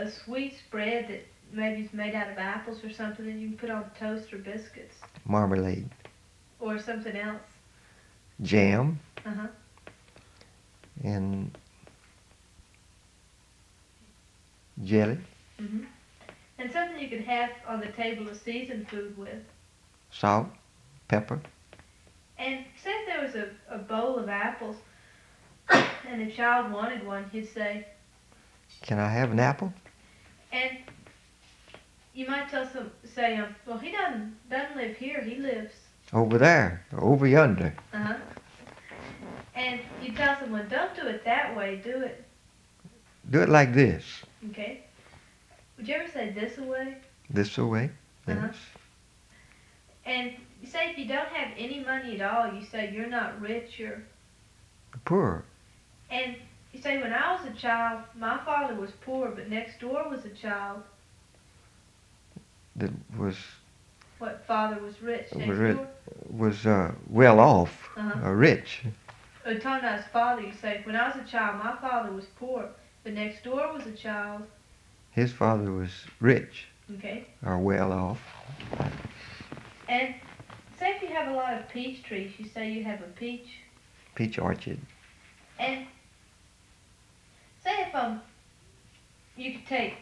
a sweet spread that maybe is made out of apples or something that you can put on toast or biscuits Marmalade. or something else. Jam. Uh-huh. And jelly. Mm-hmm. And something you could have on the table to season food with. Salt. Pepper. And say if there was a bowl of apples and a child wanted one, he'd say, Can I have an apple? and you might say, well, he doesn't live here, he lives. Over there. Over yonder. Uh-huh. And you tell someone, don't do it that way, do it. Do it like this. Okay. Would you ever say this away? This away. Yes. Uh-huh. And you say if you don't have any money at all, you say you're not rich, you're Poor. And you say, when I was a child, my father was poor, but next door was a child. That was What father was rich next door? was well off, Uh-huh. rich. Talking about his father, you say, when I was a child, my father was poor, but next door was a child. His father was rich Okay. or well off. And say if you have a lot of peach trees, you say you have a Peach orchard. And say if you could take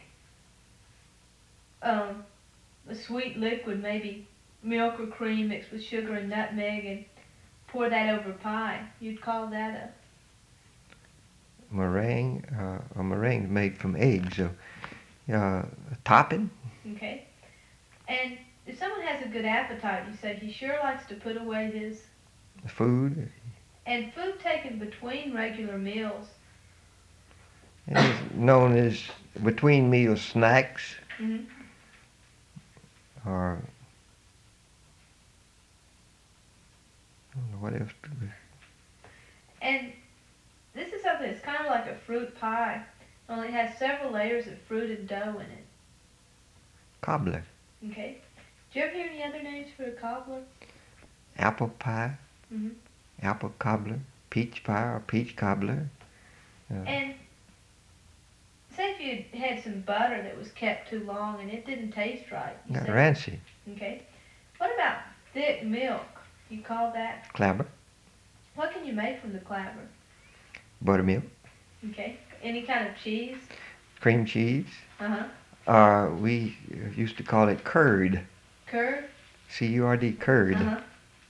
a sweet liquid, maybe milk or cream mixed with sugar and nutmeg, and pour that over pie, you'd call that Meringue. A meringue made from eggs. So, a topping. okay. And if someone has a good appetite, you say he sure likes to put away his Food. and food taken between regular meals. It is known as between meal snacks Mm-hmm. or I don't know what else. And this is something that's kind of like a fruit pie, only it has several layers of fruited dough in it. Cobbler. Okay. Do you ever hear any other names for a cobbler? Apple pie. Mm-hmm. Apple cobbler. Peach pie or peach cobbler. And say if you had some butter that was kept too long and it didn't taste right. You Got say, rancid. okay. What about thick milk? You call that? Clabber. What can you make from the clabber? Buttermilk. Okay. Any kind of cheese? Cream cheese. Uh-huh. We used to call it curd. Curd? C-U-R-D, curd. Uh-huh.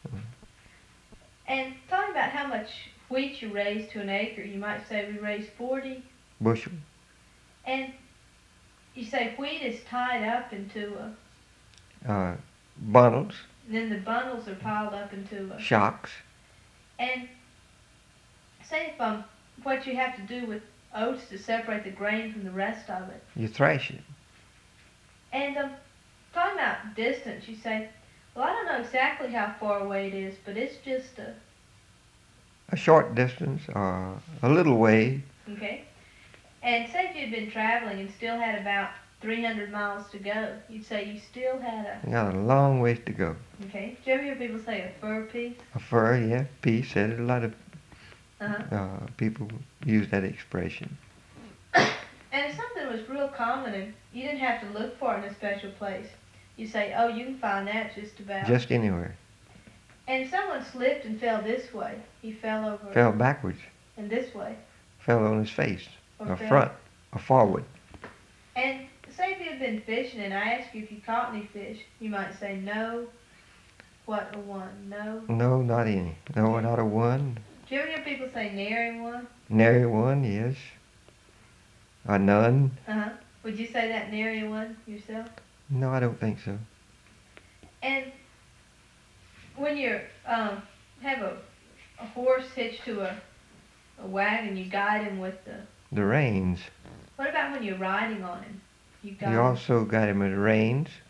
And talking about how much wheat you raise to an acre, you might say we raise 40. Bushel. And you say wheat is tied up into Bundles. then the bundles are piled up into Shocks. And say if what you have to do with oats to separate the grain from the rest of it. You thrash it. And talking about distance, you say, well, I don't know exactly how far away it is, but it's just A short distance or a little way. okay. And say if you'd been traveling and still had about 300 miles to go, you'd say you still had You got a long ways to go. okay. Do you ever hear people say a fur piece? A fur, yeah, piece. A lot of Uh-huh. people use that expression. And if something was real common and you didn't have to look for it in a special place, you say, oh, you can find that just about. Just anywhere. And if someone slipped and fell this way, he fell over. Fell backwards. And this way. Fell on his face. Or fell- front. Or forward. And say if you had been fishing and I asked you if you caught any fish, you might say no. What a one? No. No, not any. No, not a one. Do you ever hear people say nary one? Nary one, yes. A none. Uh-huh. Would you say that nary one yourself? No, I don't think so. And when you have a horse hitched to a wagon, you guide him with The reins. what about when you're riding on him? You guide You him. also got him with reins.